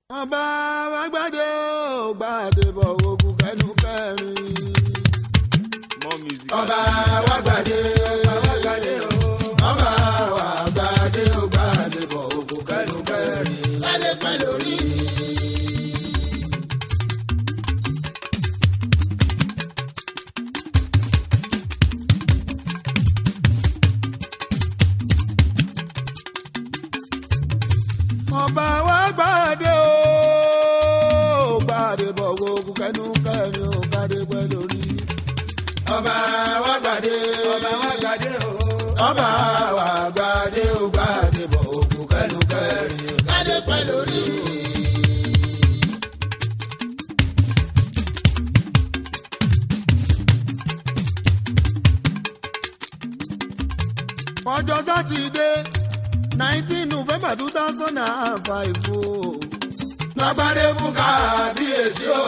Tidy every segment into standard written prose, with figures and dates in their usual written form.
ọba wa gbàdé ó gbàdé bọ̀ ogun kẹnu kẹrin. ọba wa gbàdé ó ọba wa gbàdé ó gbàdé bọ̀ ogun kẹnu kẹrin. lálẹ́ pẹ́ lórí. ọba wa gbàdé ó gbàdé bọ̀ ogun kẹnu kẹrin ó gbàdé pẹ́ lórí. ọba wa gbàdé ó ọba wa gbàdé ó gbàdé bọ̀ ogun kẹnu kẹrin gbàdé pẹ́ lórí. ọjọ́ sátidé 19 November 2005 o. lágbádé fún kábíyèsí o.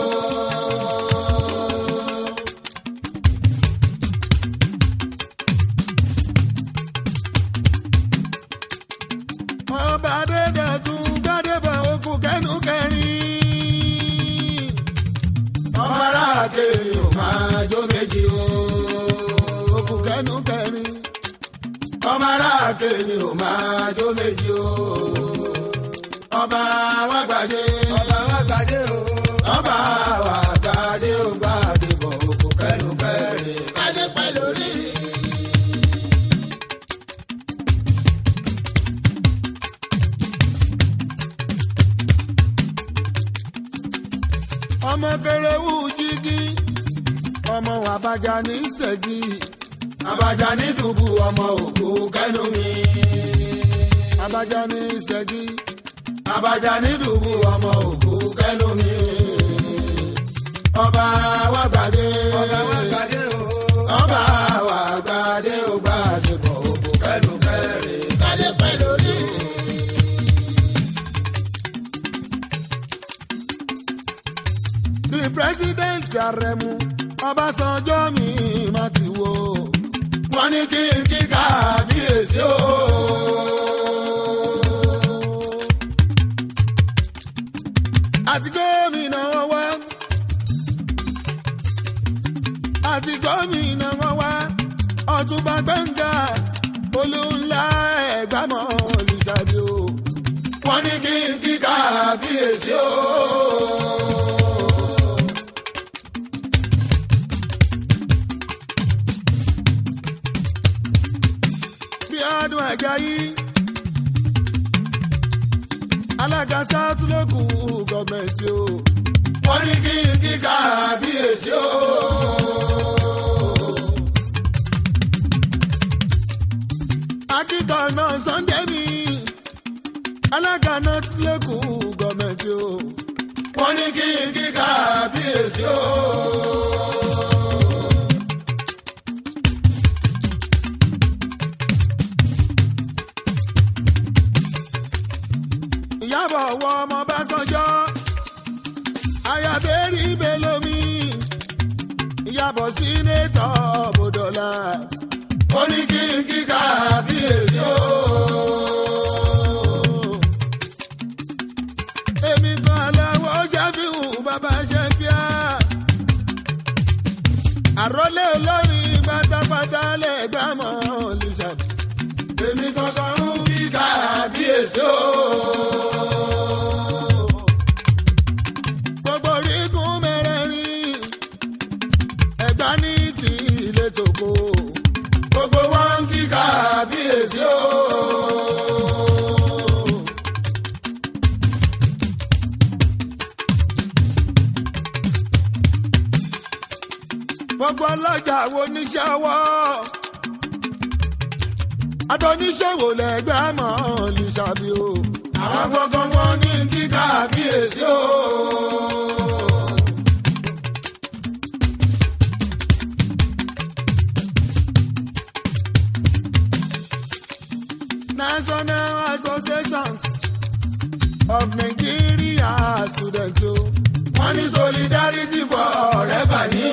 ọba dédé tún gbádé bá okùn kẹnu kẹrin. ọmọ aráàkiri ò máa jó méjì o. okùn kẹnu kẹrin. ọmọ aráàkiri ò máa jó méjì o. ọba wa gbàdé o. ọba wa gbàdé o gbàdé bọ̀ okùn kẹnu kẹrin. gbàdé pẹ́ lórí. ọmọ kẹrẹwù jígí ọmọ àbájá ní ṣẹ́gi àbájá ní dùbù ọmọ òkú kẹnu mi. àbájá ní ṣẹ́gi àbájá ní dùbù ọmọ òkú kẹnu mi. ọba wa gbàdé o. ọba wa gbàdé o gbàdé bọ̀ òkú kẹnu kẹrin. gbàdé pẹ́ lórí. the president Aremu Ọbásanjọ́ mi máa ti wo. wọ́n ní kí n kí kábíyèsí o. àti gómìnà wa àti gómìnà wa Ọ̀túnba Gbẹ́ngà Olúńlá Ẹ̀gbámọ̀ Olùṣàbí o. wọ́n ní kí n kí kábíyèsí o. Bíọ́dún Àjàyí alága South Local Government o. wọ́n ní kí n kí kábíyèsí o. akíkanná Sunday mi alága North Local Government o. wọ́n ní kí n kí kábíyèsí o. Ìyábọ̀ wọ ọmọ Básanjọ́ ayábẹ́rì belomi Ìyábọ̀ sínétọ̀ bòdọ́là ó ní kí n kí kábíyèsí o. èmi kan aláwọ̀ ṣẹ́fíù bàbá ṣẹ́fíà àrólé olórin pátápátá lẹ́gbàmọ̀ Olùṣàbí èmi kankan ń kí kábíyèsí o. gbogbo orígun mẹ́rẹ̀ẹ̀rin Ẹ̀gbá ní ti ilé tòkó gbogbo wọn kí kábíyèsí o. gbogbo ọlọ́jà wo níṣẹ́ ọwọ́ adọ́níṣòwò lẹ́gbàmọ̀ Olùṣàbí o. àwọn gbọ̀ngàn wọn ní kí kábíyèsí o. National Associations of Nigeria Students o. wọ́n ní solidarity forever ní.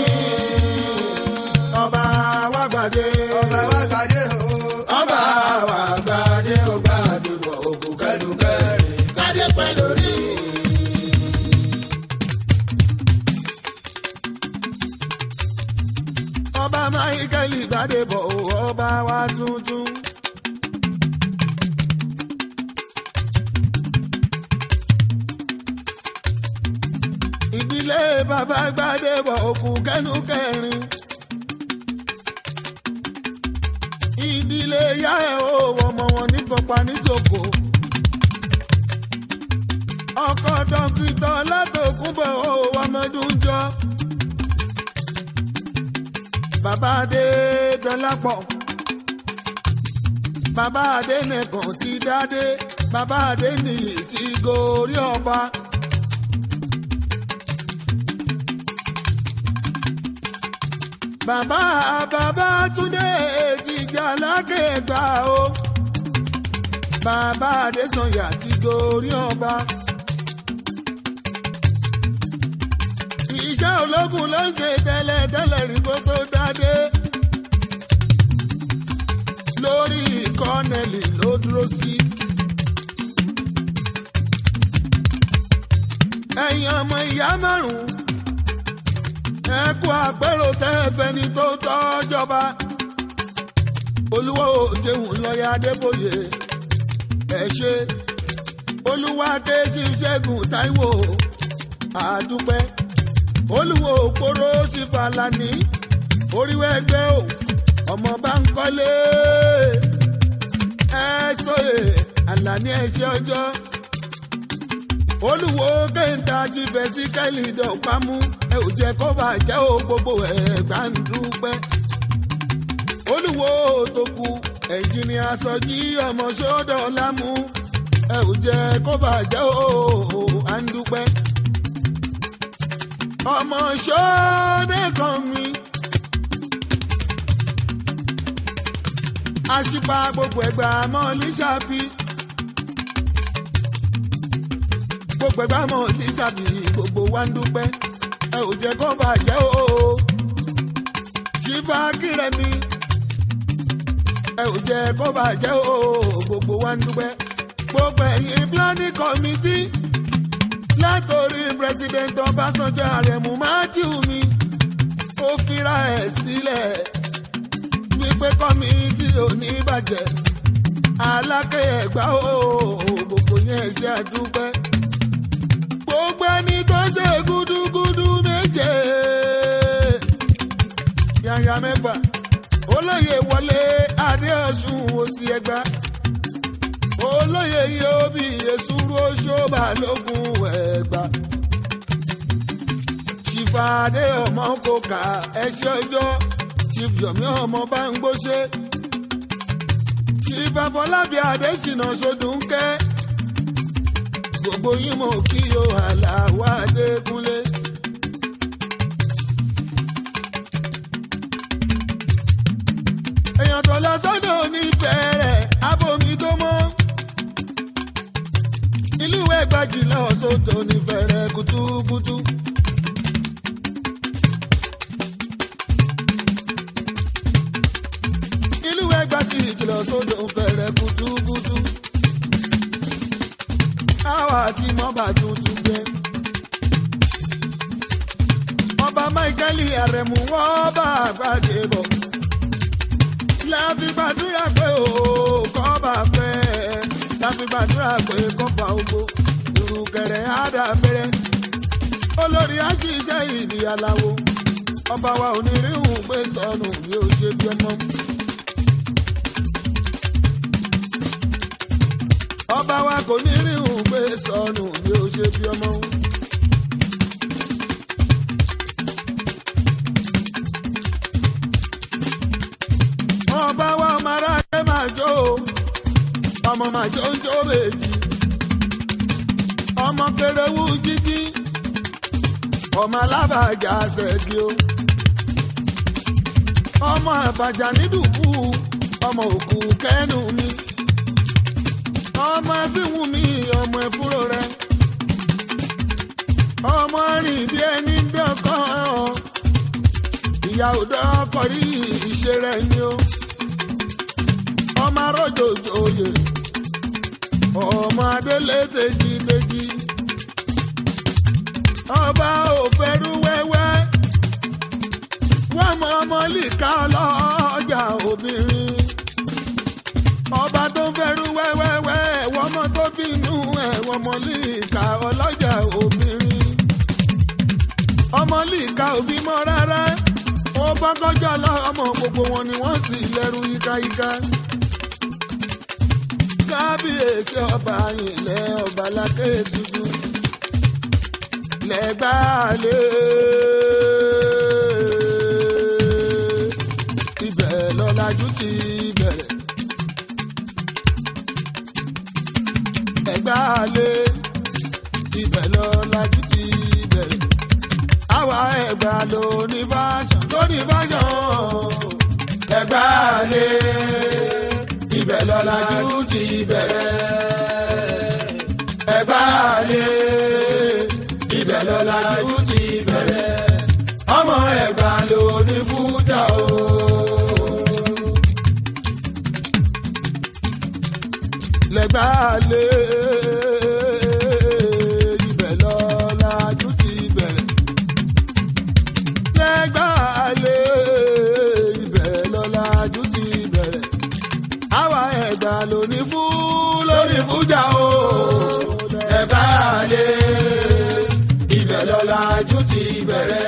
ọba wa gbàdé o. ọba wa gbàdé o gbàdé bọ̀ òkú kẹnu kẹrin. gbàdé pẹ́ lórí. Gbádébọ̀ ọba wa tuntun. Ìdílé bàbá Gbádébọ̀ òkú kẹ́nu kẹrin. Ìdílé yá ẹ̀ o ọmọ wọn ní kọpa nítòkó. Ọkọ dókítà látòkúnbọ̀ o ọmọdúnjọ. Bàbá Adé Dọlápọ̀. Bàbá Adé nìkan ti dádé. Bàbá Adé nìyí ti gorí ọba. Bàbá Túndé ti jà lákègbà o. Bàbá Adésànyà ti gorí ọba. Iṣẹ́ ológun ló ń ṣe tẹ́lẹ̀ rí kó tó dádé. Lórí kọ́nẹ̀lì ló dúró sí. Ẹ̀yin ọmọ ìyá márùn-ún. Ẹ kú àpérò tẹ́fẹ́ni tó tọ́jọba. Olúwo Òjèhùn lọ́yà Adébóyè. Ẹ ṣe Olúwadé Ṣíṣẹ́gun Táíwò àdúpẹ́. Olúwo Òpóró ti Fàlàní. Oríwẹ́gbẹ́ o ọmọ bá ń kọ́lé. Ẹ sóye Àlàní ẹ̀ṣẹ́ ọjọ́. Olúwo Kẹ́ńtà ti fẹ́ sí kẹ́lì dọ̀pámú. Ẹ ò jẹ́ kó bàjẹ́ o gbogbo Ẹ̀gbá ń dúpẹ́. Olúwo Òtòkù ẹ̀jìnìà Sọjí ọmọ sódò lámú. Ẹ ò jẹ́ kó bàjẹ́ o à ń dúpẹ́. Ọmọ sódè kan mi. Àṣìpa gbogbo Ẹ̀gbá mọ́ Lísàbí. Gbogbo Ẹ̀gbá mọ́ Lísàbí gbogbo wa ń dúpẹ́. Ẹ ò jẹ́ kó bàjẹ́ o. Ṣífà Kírẹ́mi. Ẹ ò jẹ́ kó bàjẹ́ o. Gbogbo wa ń dúpẹ́. Gbogbo ẹ̀yin planning committee. Látòrí President Ọbásanjọ́ Àrẹ̀mú Matthew mi. Ó fira ẹ̀ sílẹ̀. Wípé kọ́mítì ò ní bàjẹ́. Aláké Ẹ̀gbá o. Gbogbo yẹn ṣe àdúpẹ́. Gbogbo ẹni tó ṣe gúdúgúdú méje. Yàyà mẹ́fà. Olóyè Wọlé Adéọ̀ṣun Òsì Ẹ̀gbá. Olóyè Yóòbí Èsúrú Òṣòbà lógún Ẹ̀gbá. Chief Adé ọmọ Kòkà ẹṣẹ́ ọjọ́. Chief Yomi ọmọ Báńgbóṣe. Chief Afọlábí Adésínà Ṣódùnkẹ́. Gbogbo yín mọ̀ kí o Àlàó Adékúnlé. Èèyàn tó lọ sọ́dọ̀ onífẹ̀ẹ́ rẹ̀ abomi tó mọ́. Ìlú Ẹ̀gbá jìnnà sọ́dọ̀ onífẹ̀ẹ́ rẹ̀ kùtùkùtù. Ìlú Ẹ̀gbá ti jìnnà sọ́dọ̀ onífẹ̀ẹ́ rẹ̀ kùtùkùtù. Àwa àti mọ́bà tuntun gbé. Ọba Michael Àrẹ̀mú wọ́n bá Gbádébọ̀. Láfi gbàdúrà pé o kọ́ bá pẹ́. Láfi gbàdúrà pé kọ́ bá ogbó. Ìrùkẹ̀rẹ̀ àdàbẹ̀rẹ̀. Olórí àṣìṣe ìdí aláwo. Ọba wa ò ní ríhùn pé sọnù bí ó ṣe bí ọmọ. Ọba wa kò ní ríhùn pé sọnù bí ó ṣe bí ọmọ. Ọba wa ọmọ aráyé máa jó o. Ọmọ máa jó ń jó méjì. Ọmọ Kéréwù jíjí. Ọmọ Alábàjá ṣẹ́gi o. Ọmọ Àbàjá nídùúkú. Ọmọ Òkú kẹ́nu mi. Ọmọ Ẹfíwùn mi ọmọ Ẹfúró rẹ. Ọmọ rìn bí ẹni dọ́kọ̀. Ìyá òdò ọkọ̀ rí ìṣe rẹ̀ ni o. Ọmọ arójòjòyè. Ọmọ Adélé tèjìtèjì. Ọba òfẹ́rú wẹ́wẹ́. Wọ́n mọ ọmọ líka ọlọ́jà. líìka ọlọ́jà obìnrin ọmọ líìka òbí mọ́ rárá wọ́n bá kọjá lọ́mọ gbogbo wọn ni wọ́n sì lẹ́rú yíkáyíká kábíyèsí ọba ilẹ̀ ọba lákè tuntun lẹ́gbàálẹ̀ ibẹ̀ lọ́làjú ti bẹ̀rẹ̀ lẹ́gbàálẹ̀ ibẹ̀ lọ́làjú ti bẹ̀rẹ̀ àwa Ẹ̀gbá ló ní fáṣán lẹ́gbàálẹ̀ ibẹ̀ lọ́làjú ti bẹ̀rẹ̀ Ẹ̀gbálẹ̀ ibẹ̀ lọ́làjú ti bẹ̀rẹ̀ ọmọ Ẹ̀gbá ló ní fújà o. Lẹ́gbàálẹ̀ ibẹ̀ lọ́làjú ti bẹ̀rẹ̀ Lẹ́gbàálẹ̀ ibẹ̀ lọ́làjú ti bẹ̀rẹ̀ àwa Ẹ̀gbá lóní fújà o. Ẹ̀gbálẹ̀ ibẹ̀ lọ́làjú ti bẹ̀rẹ̀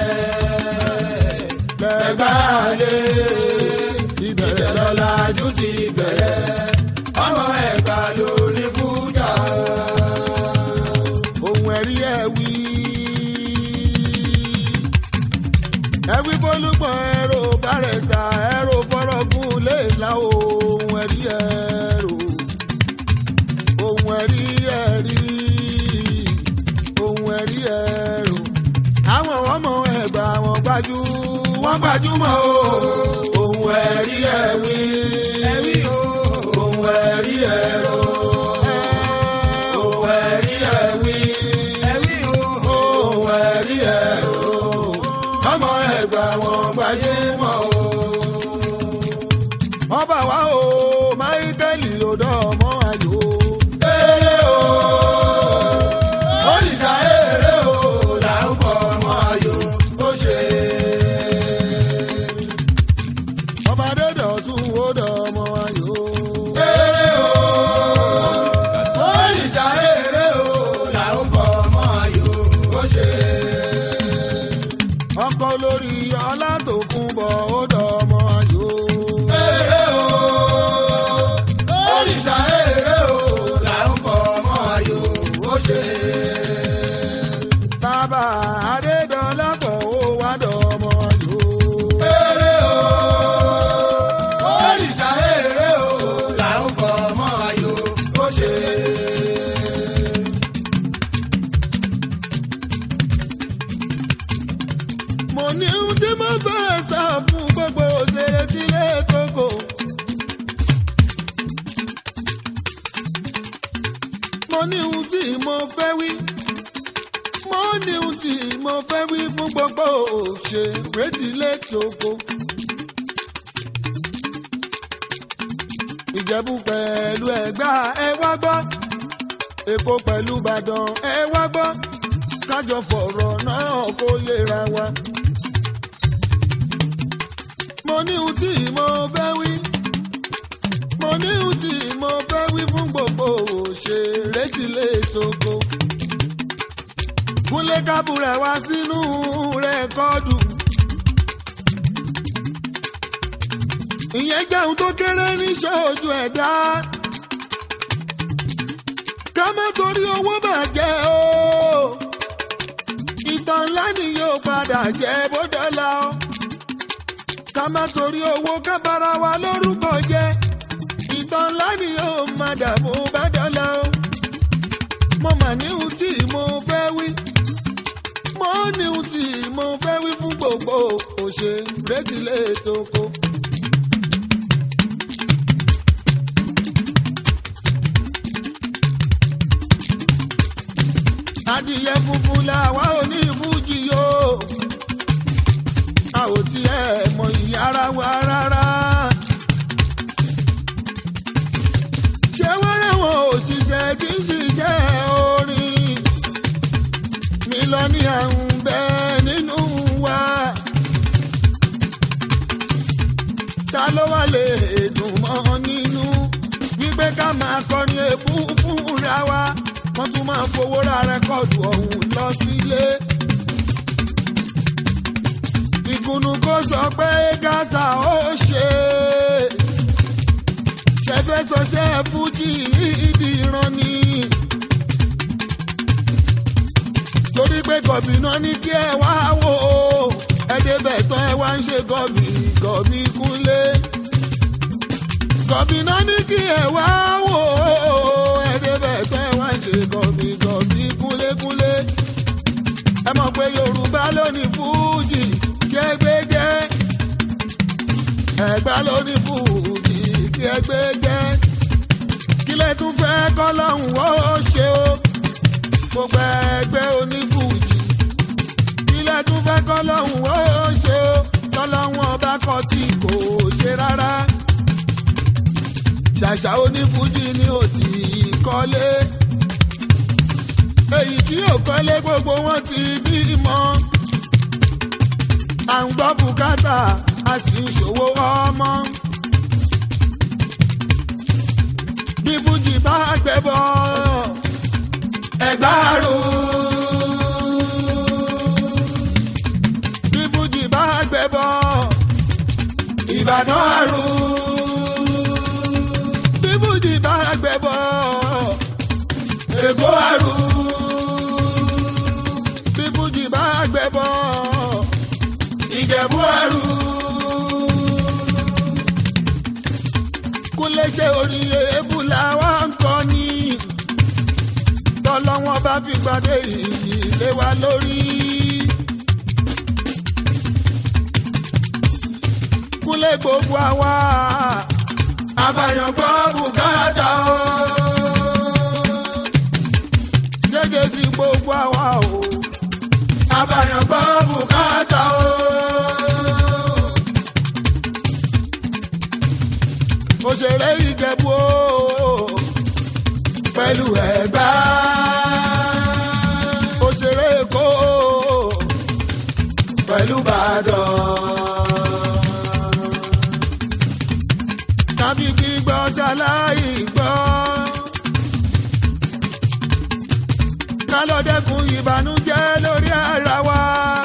Ẹ̀gbálẹ̀ ibẹ̀ lọ́làjú ti bẹ̀rẹ̀ ọmọ Ẹ̀gbá lóní fújà o. Ohun ẹ̀rí ẹ̀wí bólúgbọ̀n ẹ̀rọ bárẹ̀sà ẹ̀rọ fọ́rọ́gùn lè la ohun ẹ̀rí ẹ̀rọ ohun ẹ̀rí ẹ̀rọ àwọn ọmọ Ẹ̀gbá wọn gbajúmọ̀ o. Ohun ẹ̀rí ẹ̀wí ohun ẹ̀rí ẹ̀rọ ohun ẹ̀rí ẹ̀wí ohun ẹ̀rí ẹ̀rọ ọmọ Ẹ̀gbá wọn gbajúmọ̀ o. ọba wa o Máíkẹ́lì odò ọmọ ayò eré o òrìṣà eré o là ń fọ ọmọ ayò ó ṣe. ọba dédò tún odò ọmọ ayò eré o òrìṣà eré o là ń fọ ọmọ ayò ó ṣe. ọkọ olórí Ọlátòkunbọ̀ odò ọmọ ayò eré o òrìṣà eré o là ń fọ ọmọ ayò ó ṣe. bàbá Adédọ́lápọ̀ ó wá dọ̀ ọmọ ayò eré o òrìṣà eré o là ń fọ ọmọ ayò ó ṣe. mo ní ohun tí mo fẹ́ sọ fún gbogbo òṣèré sílé tókò. mo ní ohun tí mo fẹ́ wí. mo ní ohun tí mo fẹ́ wí fún gbogbo òṣèré sílé tókò. Ìjẹ̀bú pẹ̀lú Ẹ̀gbá ẹ wá gbọ́. Èkó pẹ̀lú Ìbàdàn ẹ wá gbọ́. kájọ fọ̀rọ̀ náà kó yéra wa. mo ní ohun tí mo fẹ́ wí. mo ní ohun tí mo fẹ́ wí fún gbogbo òṣèré tìlé tókò. Kúnlé Kábùrà wá sínú rẹ́kọ́ọ̀dù. ìyẹn jẹ́ ohun tó kéré ní ṣojú ẹ̀dá. ká má torí owó bàjẹ́ o. ìtàn ńlá ni yóò padà jẹ́ bó dọ́là o. ká má torí owó ká bara wa lórúkọ jẹ́. ìtàn ńlá ni yóò máa dàbò bá dọ́là o. mo mà ní ohun tí mo fẹ́ wí. mo ní ohun tí mo fẹ́ wí fún gbogbo òṣèré tìlé tókò. adìyẹ funfun làwa ò ní fújì o. a ò tiẹ̀ mọ ìyá ara wa rárá. ṣé wọ́n láwọn òṣìṣẹ́ tí ń ṣiṣẹ́ orin. mílíọ̀nìyà ń bẹ nínú wa. ta ló wà lè dùn mọ́ nínú wípé ká máa kọrin èébú fúnra wa. wọ́n tún máa fowó ra rẹ́kọ̀dù ọ̀hún lọ sílé. ìkùnnù kò sọ pé Gaza ó ṣe ṣẹfẹ́ sọṣẹ́ fújì ìdí ìran ni. torí pé gọ̀bìnà ní kí ẹ wá wò ó ẹ̀ẹ́dẹ́bẹ̀ tán ẹ wá ń ṣe gọ̀bì Kúnlé. gọ̀bìnà ní kí ẹ wá wò ó ẹ̀ẹ́dẹ́bẹ̀ tán ẹ wá ń ṣe gọ̀bì Kúnlé. ẹ mọ̀ pé Yorùbá ló ní fújì kẹgbẹ́jẹ́ Ẹ̀gbá ló ní fújì kẹgbẹ́jẹ́ kí lẹ tún fẹ́ kọ́ lọ́hùn ó ṣe o gbogbo ẹgbẹ́ onífújì kí lẹ tún fẹ́ kọ́ lọ́hùn ó ṣe o tọ́lọ́hùn ọba kan tí kò ṣe rárá ṣàṣà onífújì ni ò tí ì kọ́lé èyí tí ò kọ́lé gbogbo wọn ti bímọ à ń gbọ́ bùkátà a sì ń ṣòwò ọmọ. bí fújì bá gbẹ bọ́ Ẹ̀gbá rú. bí fújì bá gbẹ bọ́ Ìbàdàn rú. bí fújì bá gbẹ bọ́ Èkó rú. bí fújì bá gbẹ bọ́ Ìjẹ̀bú rú. Kúnlé ṣe orin èébú làwa ń kọ́ ni tọ́lọ́wọ́n bá fi gbadé yìí lé wa lórí. Kúnlé gbogbo àwa àbàyàn gbọ́ bùkátà o. Gẹ́gẹ́ sí gbogbo àwa o àbàyàn gbọ́ bùkátà o. Òṣèré Ìjẹ̀bú o pẹ̀lú Ẹ̀gbá. Òṣèré Èkó pẹ̀lú Ìbàdàn. Tàbí kí gbọ́ ṣaláì gbọ́. Ká lọ dẹ́kun ìbànújẹ́ lórí ara wa.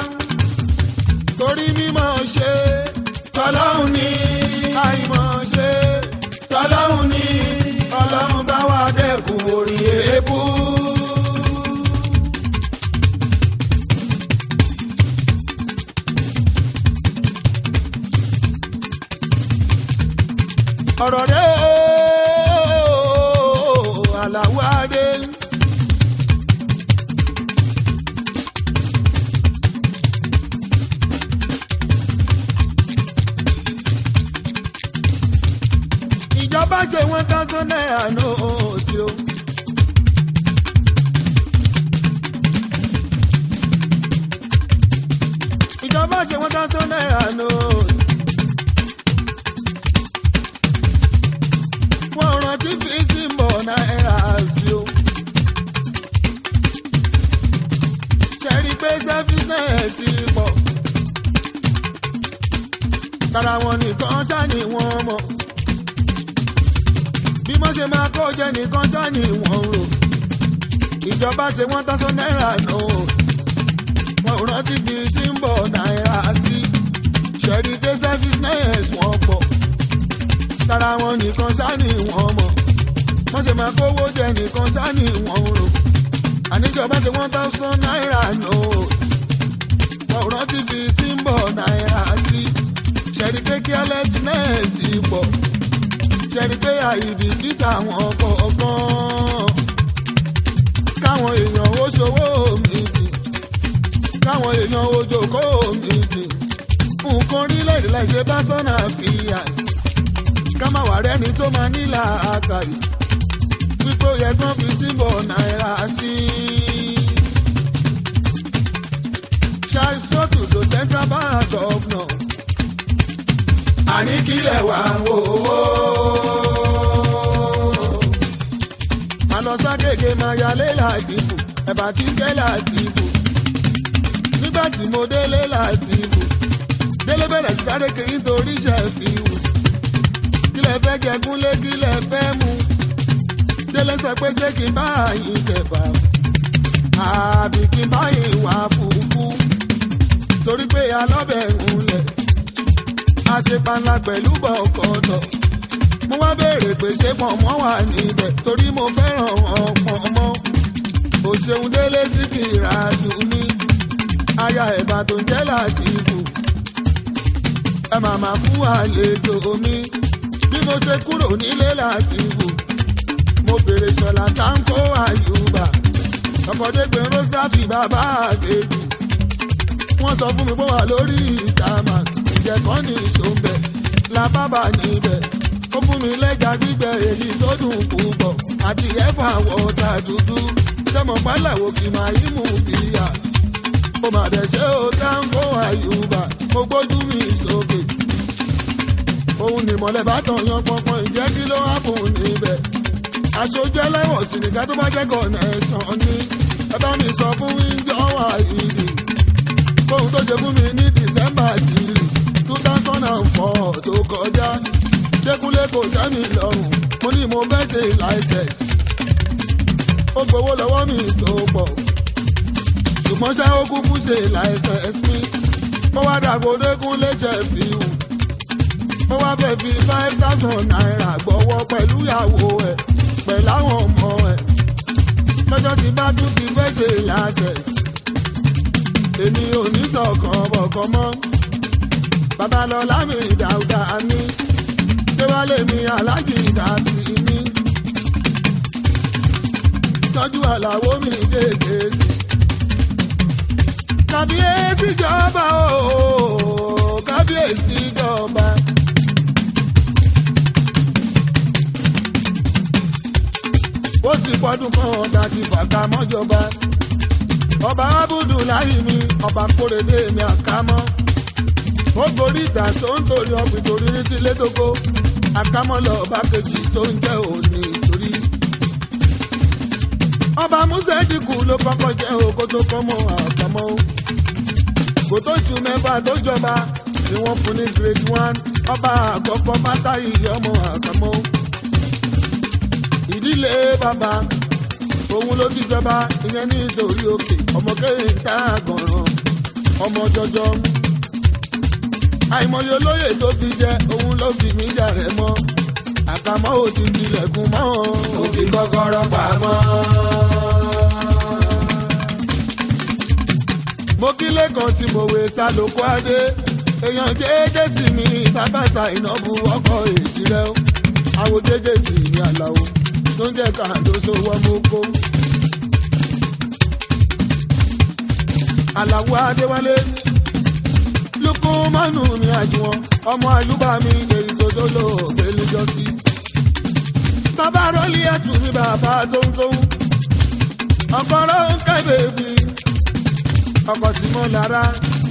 Torí mímọ̀ ṣe tọ́lọ́hun ní àìmọ̀ ṣe tọ́lọ́hun ní Ọlọ́run bá wa dẹ́kun orin èébú. ọ̀rọ̀ rẹ̀ ooo Àlàó Adé. ìjọba ṣe 1,000 naira nóòtì o. ìjọba ṣe 1,000 naira nóòtì. wọ́n rántí fi símbọ̀ náírà sí o. ṣẹ́rí pé sẹ́fíṣẹ́ ti pọ̀. tara wọn nìkan ṣá ni wọ́n mọ̀. bí wọ́n ṣe máa kó jẹ nìkan ṣá ni wọ́n rò. ìjọba ṣe 1,000 naira nóòtì. wọ́n rántí fi símbọ̀ náírà sí. ṣẹ́rí pé sẹ́fíṣẹ́ wọ́n pọ̀. tara wọn nìkan sáni wọn mọ̀ wọ́n ṣe máa kówó jẹ nìkan sáni wọn rò. àníjọba ṣe 1,000 naira note wọ́n rántí fi símbọ̀ náírà sí. ṣẹ̀rí pé carelessness pọ̀ ṣẹ̀rí pé àìdí títà wọn kọ̀ọ̀kan. káwọn èèyàn ó ṣòwò méjì káwọn èèyàn ó jókòó méjì nǹkan orílẹ̀-èdè láì ṣe bá sọ́nà fìyàs. ká má wà rẹ́ni tó máa nílà àkàrí wípé ó yẹ kán fi símbọ̀ náírà sí. ṣàìsọ́tù tó central bank governor. àní kílẹ̀ wà wò ó. máa lọ ságègé máa yálé Látìfù ẹ̀bà tí ń kẹ́ Látìfù. nígbà tí mo délé Látìfù délé bẹ̀rẹ̀ sí sáré kiri nítorí ṣẹ̀fì wù. kílẹ̀ fẹ́ jẹ Kúnlé kílẹ̀ fẹ́ mu délé sọ pé ṣé kí n bá yín tẹ̀bà àbí kí n bá yín wá fùfú torí pé alọ́bẹ̀ ń lẹ̀ àṣepanla pẹ̀lú bọ̀kọ̀tọ̀ mo wá béèrè pé ṣé pọ̀nmọ́ wà níbẹ̀ torí mo fẹ́ràn pọ̀nmọ́ ò ṣeun délé sí kì í ra jù mí aya ẹ̀bà tó ń jẹ́ láti ibù ẹ màmá fún àlejò mi bí mo ṣe kúrò nílé láti ibù mo béèrè ṣọlá táǹkó àyùbá ọkọ̀dégbè rọ́sàfì bàbá àgbèjì wọ́n sọ fún mi pé wà lórí ìtàmà ìjẹ̀kọ́ ní ìṣòǹbẹ̀ làbábà níbẹ̀ ó fún mi lẹ́jà gbígbẹ èyí tó dùn púpọ̀ àti ẹ̀fà wọ̀ọ̀tà dúdú sẹ́mọ̀ pálẹ̀wò kì máa yí mú bíyà ó mà dẹ̀ ṣe ó táǹkó àyùbá mo gbójú mi sókè òun ni mọ̀lẹ́ bá tàn yan pọnpọn ìjẹ́ kí ló hápùn níbẹ̀ aṣojú ẹlẹ́wọ̀n sì nìkan tó bá jẹ́ kọ̀nẹ́sàn ní ẹ bá mi sọ fún ìjọ wà ìdí fóun tó ṣe fún mi ní December 2004 tó kọjá ṣékúnlé kò sẹ́mi lọ́rùn mo ní mo fẹ́ ṣe license ó gbowó lọ́wọ́ mi tó pọ̀ ṣùgbọ́n ṣá ó kúkú ṣe license mi ó wá dàgbòdékún léṣe fi hù ó wá fẹ́ fi 5,000 naira gbọ́wọ́ pẹ̀lú ìyàwó ẹ̀ pẹ̀láwọn ọmọ ẹ̀ lọ́jọ́ tí bá tún ti fẹ́ ṣe license èmi ò ní sọ̀kan bọ̀kan mọ́ babalọ́lá mi dáúdá mi déwálé mi alájì dàbí mi tọ́jú àlàó mi déédé sí kábíyèsí jọba ooo kábíyèsí jọba. ó ti pọ́dún kan ọ̀dà ti fàkà mọ́jọba ọba Abudulayi mi ọba Kórèdé mi àkámọ́ ó gorí ìgbà tó ń torí ọ̀pìn torí ní sílé tókó àkámọ́ lọ ọba kejì tó ń jẹ́ òní torí. ọba Musa Ẹ̀dínkù ló kọ́kọ́ jẹ́ òkó tó kọ́ mọ́ àkámọ́ kò tó ju mẹ́fà tó jọba ni wọ́n fún ní grade 1 ọba àkọ́kọ́ Fátáyì ọmọ àkámọ́ ìdílé bàbá òun ló ti jọba ìyẹn ní ìtòrí òkè ọmọ kéńtà àgànràn ọmọ jọjọ àìmọye olóyè tó fi jẹ òun ló fi mí jà rẹ mọ àkàmọ́ ò ti tilẹ̀kùn mọ́ ò fi kọ́kọ́rọ́ pamọ́. mo kílé kan tí mo wé sálòkó adé èèyàn jẹ́jẹ́ sí mi bàbá Ṣàìnàbù ọkọ̀ èjì rẹ àwọ̀ jẹ́jẹ́ sí mi àlàó tó ń jẹ́ kàndóso wọ́n mú kó. Àlàó Adéwálé Lúkúmánù mi àjùwọ̀n ọmọ Àyùbá mi èyí tó dólò ògbélújọ sí. bàbá rọ́lì ẹ̀tù mi bàbá tóńtóń ọkọ̀rọ̀ ń kẹ́ bèbí ọkọ̀ tí mo lára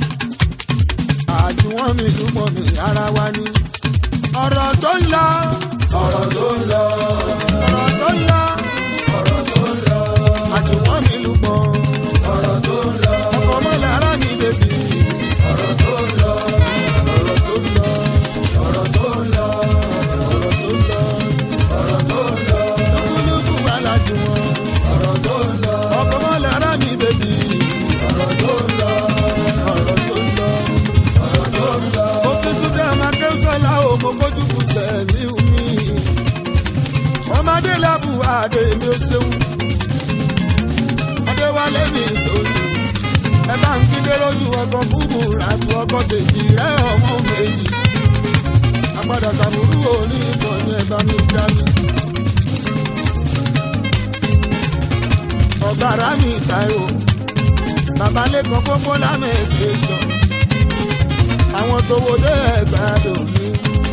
àjùwọ̀n mi lúmọ̀ mi ara wa ni. ọ̀rọ̀ tó ń lọ ọ̀rọ̀ tó ń lọ ọ̀rọ̀ tó ń lọ ọ̀rọ̀ tó ń lọ àjùwọ̀n mi lúmọ̀ ọ̀rọ̀ tó ń lọ ọkọ̀ mọ́ lára mi bèbí ọ̀rọ̀ tó ń lọ ọ̀rọ̀ tó ń lọ ọ̀rọ̀ tó ń lọ ọ̀rọ̀ tó ń lọ ọ̀rọ̀ tó ń lọ lúkúlùkù wà lájùwọ̀n ọ̀rọ̀ tó ń lọ ọkọ̀ mọ́ lára mi bèbí ọ̀rọ̀ tó ń lọ ọ̀rọ̀ tó ń lọ ọ̀rọ̀ tó ń lọ. òfin tún dá máa kẹ́ sọ́lá o mo kójú kù sẹ́ẹ̀lì mi ọmọdé lábù àdé mi ò ṣeun Adéwálé mi sòlù ẹ bá ń kíndé lójú ọkọ̀ fúnbù ràtú ọkọ̀ tèjì rẹ ọmọ méjì àpàdà sàbúrú òní ìkànnì ẹ bá mi jáde. ọ̀gbàrá mi Táíwò bàbá lẹ́kọ̀ọ́ pópó lámẹ́ẹ̀kẹ́sàn àwọn tó wo dé ẹ̀gbádùn mi.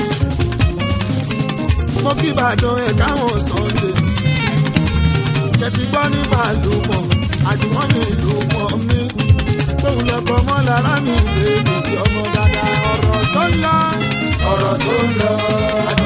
mo kí Ìbàdàn ẹ̀ káwọn Sunday ṣètì gbọ́ ní Bàlùmọ̀ àjùmọ̀ mi ìlú mọ̀ mi tóun lẹ́kọ̀ọ́ mọ́ lára mi lè lòdì ọmọ dáadáa ọ̀rọ̀ tó ń lọ ọ̀rọ̀ tó ń lọ.